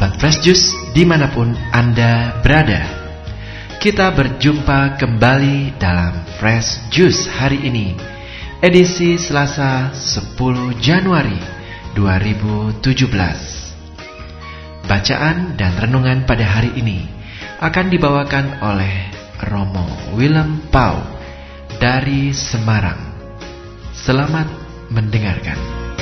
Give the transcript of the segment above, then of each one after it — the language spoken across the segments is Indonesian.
sahabat Fresh Juice dimanapun Anda berada. Kita berjumpa kembali dalam Fresh Juice hari ini, edisi Selasa 10 Januari 2017. Bacaan dan renungan pada hari ini akan dibawakan oleh Romo Willem Pau dari Semarang. Selamat mendengarkan.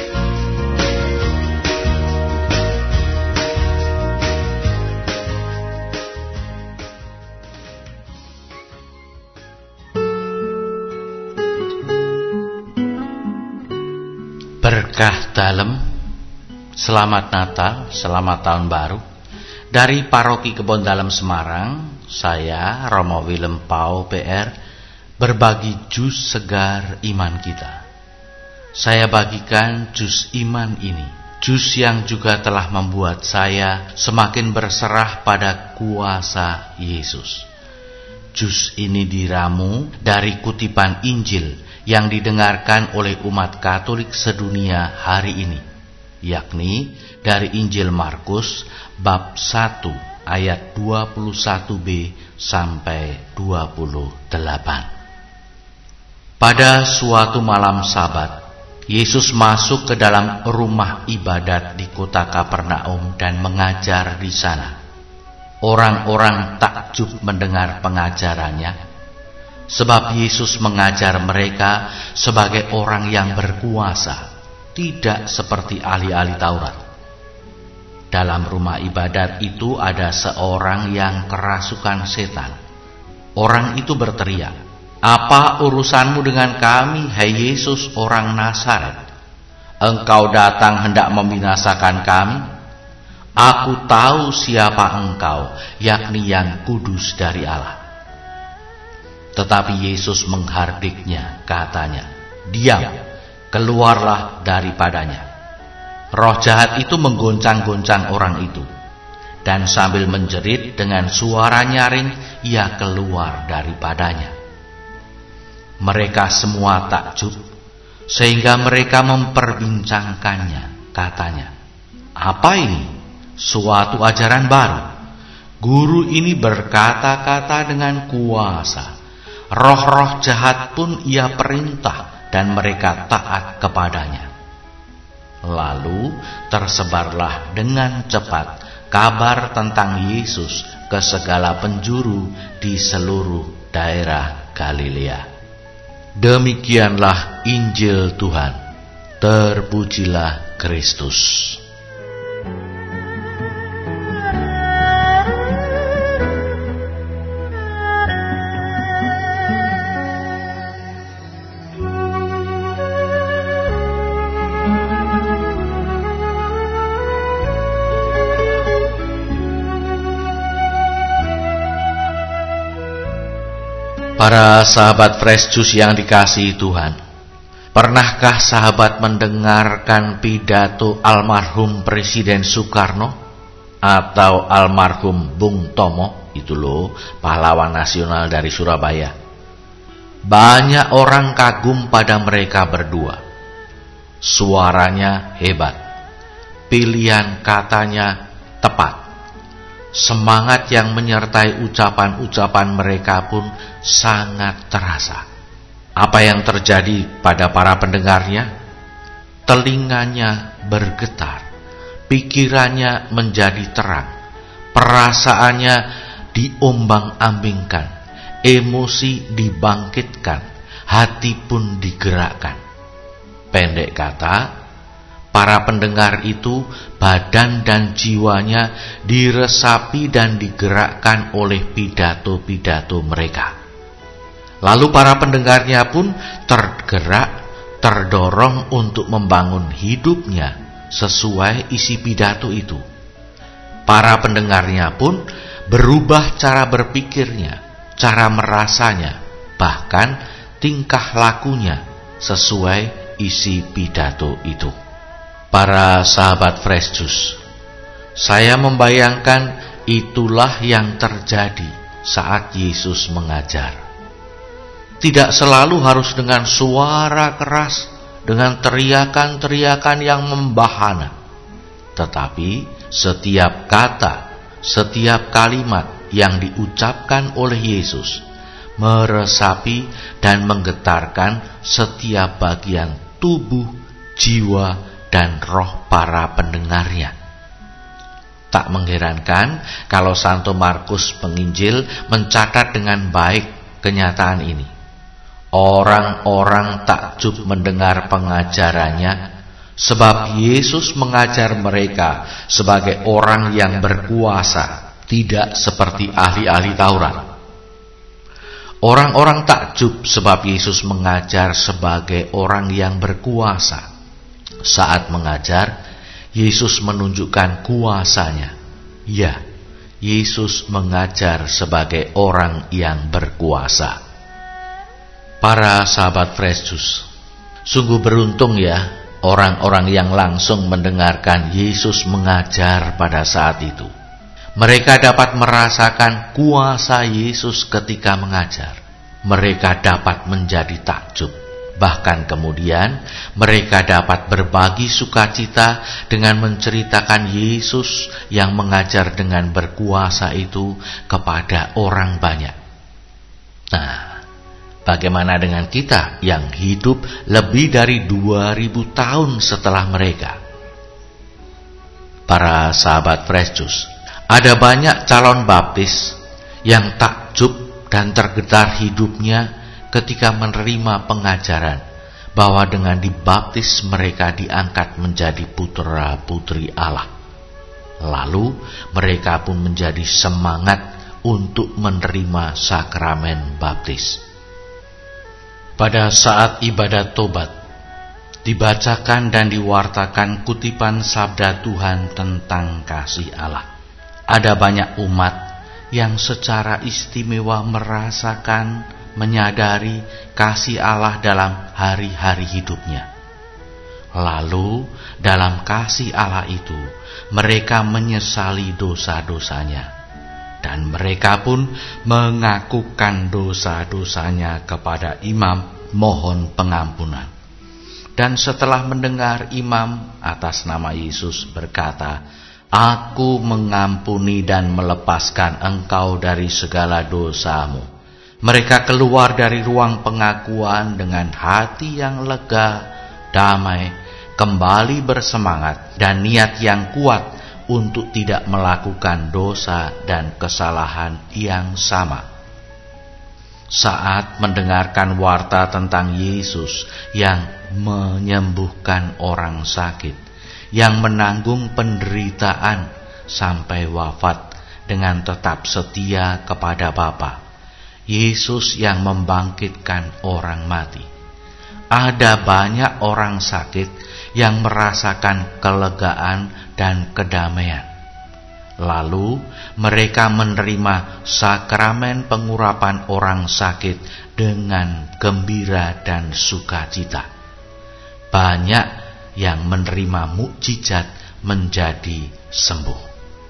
Berkah dalem, selamat Natal, selamat Tahun Baru. Dari Paroki Kebon Dalem Semarang, saya Romo Willem Pau PR berbagi jus segar iman kita. Saya bagikan jus iman ini, jus yang juga telah membuat saya semakin berserah pada kuasa Yesus. Jus ini diramu dari kutipan Injil yang didengarkan oleh umat Katolik sedunia hari ini, yakni dari Injil Markus bab 1 ayat 21b sampai 28. Pada suatu malam Sabat, Yesus masuk ke dalam rumah ibadat di kota Kapernaum dan mengajar di sana. Orang-orang takjub mendengar pengajarannya, sebab Yesus mengajar mereka sebagai orang yang berkuasa, tidak seperti ahli-ahli Taurat. Dalam rumah ibadat itu ada seorang yang kerasukan setan. Orang itu berteriak, "Apa urusanmu dengan kami, hai Yesus orang Nazaret? Engkau datang hendak membinasakan kami? Aku tahu siapa engkau, yakni yang kudus dari Allah." Tetapi Yesus menghardiknya, katanya, "Diam, keluarlah daripadanya." Roh jahat itu menggoncang-goncang orang itu, dan sambil menjerit dengan suara nyaring, ia keluar daripadanya. Mereka semua takjub, sehingga mereka memperbincangkannya, katanya, "Apa ini? Suatu ajaran baru. Guru ini berkata-kata dengan kuasa. Roh-roh jahat pun ia perintah dan mereka taat kepadanya." Lalu tersebarlah dengan cepat kabar tentang Yesus ke segala penjuru di seluruh daerah Galilea. Demikianlah Injil Tuhan. Terpujilah Kristus. Para sahabat Fresh Juice yang dikasihi Tuhan, pernahkah sahabat mendengarkan pidato almarhum Presiden Soekarno atau almarhum Bung Tomo? Itu loh, pahlawan nasional dari Surabaya. Banyak orang kagum pada mereka berdua. Suaranya hebat, pilihan katanya tepat. Semangat yang menyertai ucapan-ucapan mereka pun sangat terasa. Apa yang terjadi pada para pendengarnya? Telinganya bergetar, pikirannya menjadi terang, perasaannya diombang-ambingkan, emosi dibangkitkan, hati pun digerakkan. Pendek kata, para pendengar itu badan dan jiwanya diresapi dan digerakkan oleh pidato-pidato mereka. Lalu para pendengarnya pun tergerak, terdorong untuk membangun hidupnya sesuai isi pidato itu. Para pendengarnya pun berubah cara berpikirnya, cara merasanya, bahkan tingkah lakunya sesuai isi pidato itu. Para sahabat Fresh Juice, saya membayangkan itulah yang terjadi saat Yesus mengajar. Tidak selalu harus dengan suara keras, dengan teriakan-teriakan yang membahana, tetapi setiap kata, setiap kalimat yang diucapkan oleh Yesus meresapi dan menggetarkan setiap bagian tubuh, jiwa, dan roh para pendengarnya. Tak mengherankan kalau Santo Markus penginjil mencatat dengan baik kenyataan ini. Orang-orang takjub mendengar pengajarannya, sebab Yesus mengajar mereka sebagai orang yang berkuasa, tidak seperti ahli-ahli Taurat. Orang-orang takjub sebab Yesus mengajar sebagai orang yang berkuasa. Saat mengajar, Yesus menunjukkan kuasanya. Ya, Yesus mengajar sebagai orang yang berkuasa. Para sahabat Fresh Juice, sungguh beruntung ya orang-orang yang langsung mendengarkan Yesus mengajar pada saat itu. Mereka dapat merasakan kuasa Yesus ketika mengajar. Mereka dapat menjadi takjub. Bahkan kemudian mereka dapat berbagi sukacita dengan menceritakan Yesus yang mengajar dengan berkuasa itu kepada orang banyak. Nah, bagaimana dengan kita yang hidup lebih dari 2000 tahun setelah mereka? Para sahabat Fresh Juice, ada banyak calon baptis yang takjub dan tergetar hidupnya ketika menerima pengajaran bahwa dengan dibaptis mereka diangkat menjadi putra-putri Allah. Lalu mereka pun menjadi semangat untuk menerima sakramen baptis. Pada saat ibadat tobat, dibacakan dan diwartakan kutipan sabda Tuhan tentang kasih Allah. Ada banyak umat yang secara istimewa merasakan, menyadari kasih Allah dalam hari-hari hidupnya. Lalu dalam kasih Allah itu mereka menyesali dosa-dosanya, dan mereka pun mengakukan dosa-dosanya kepada imam mohon pengampunan. Dan setelah mendengar imam atas nama Yesus berkata, "Aku mengampuni dan melepaskan engkau dari segala dosamu," mereka keluar dari ruang pengakuan dengan hati yang lega, damai, kembali bersemangat, dan niat yang kuat untuk tidak melakukan dosa dan kesalahan yang sama. Saat mendengarkan warta tentang Yesus yang menyembuhkan orang sakit, yang menanggung penderitaan sampai wafat dengan tetap setia kepada Bapa, Yesus yang membangkitkan orang mati. Ada banyak orang sakit yang merasakan kelegaan dan kedamaian. Lalu mereka menerima sakramen pengurapan orang sakit dengan gembira dan sukacita. Banyak yang menerima mukjizat menjadi sembuh.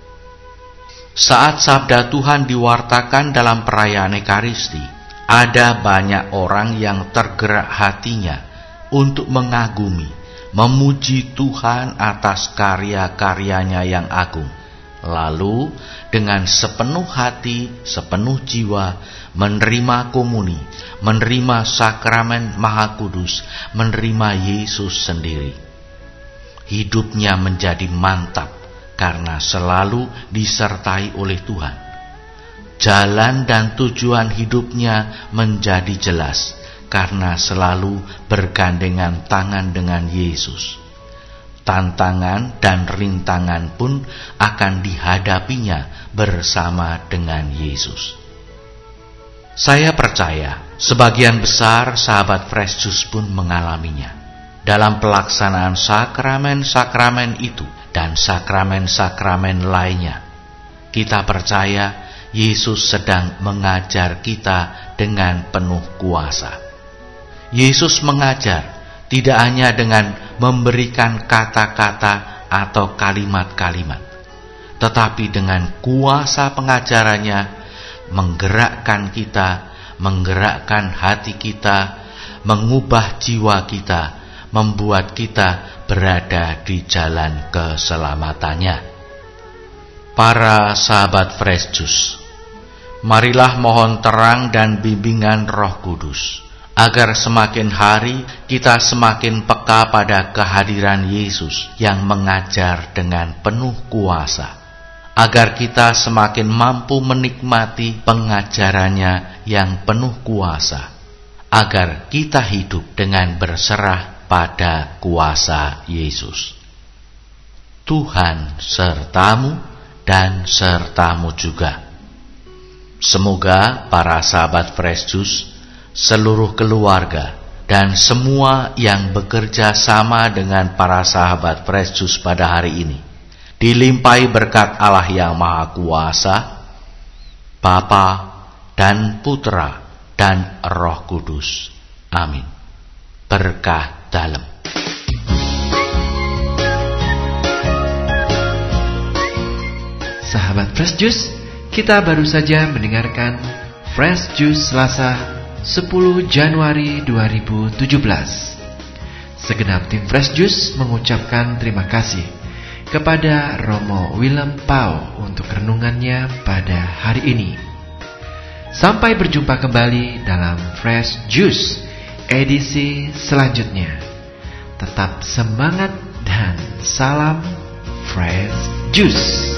Saat sabda Tuhan diwartakan dalam perayaan Ekaristi, ada banyak orang yang tergerak hatinya untuk mengagumi, memuji Tuhan atas karya-karyanya yang agung. Lalu dengan sepenuh hati, sepenuh jiwa, menerima komuni, menerima sakramen Maha Kudus, menerima Yesus sendiri. Hidupnya menjadi mantap karena selalu disertai oleh Tuhan. Jalan dan tujuan hidupnya menjadi jelas karena selalu bergandengan tangan dengan Yesus. Tantangan dan rintangan pun akan dihadapinya bersama dengan Yesus. Saya percaya sebagian besar sahabat Fresh Juice pun mengalaminya. Dalam pelaksanaan sakramen-sakramen itu dan sakramen-sakramen lainnya, kita percaya Yesus sedang mengajar kita dengan penuh kuasa. Yesus mengajar tidak hanya dengan memberikan kata-kata atau kalimat-kalimat, tetapi dengan kuasa pengajarannya menggerakkan kita, menggerakkan hati kita, mengubah jiwa kita, membuat kita berada di jalan keselamatannya. Para sahabat Fresh Juice, marilah mohon terang dan bimbingan Roh Kudus, agar semakin hari kita semakin peka pada kehadiran Yesus yang mengajar dengan penuh kuasa, agar kita semakin mampu menikmati pengajarannya yang penuh kuasa, agar kita hidup dengan berserah pada kuasa Yesus. Tuhan sertamu dan sertamu juga. Semoga para sahabat Fresh Juice, seluruh keluarga, dan semua yang bekerja sama dengan para sahabat Fresh Juice pada hari ini dilimpahi berkat Allah yang Maha Kuasa, Bapa dan Putra dan Roh Kudus. Amin. Berkah dalam. Sahabat Fresh Juice, kita baru saja mendengarkan Fresh Juice Selasa 10 Januari 2017. Segenap tim Fresh Juice mengucapkan terima kasih kepada Romo Willem Pau untuk renungannya pada hari ini. Sampai berjumpa kembali dalam Fresh Juice edisi selanjutnya. Tetap semangat dan salam Fresh Juice.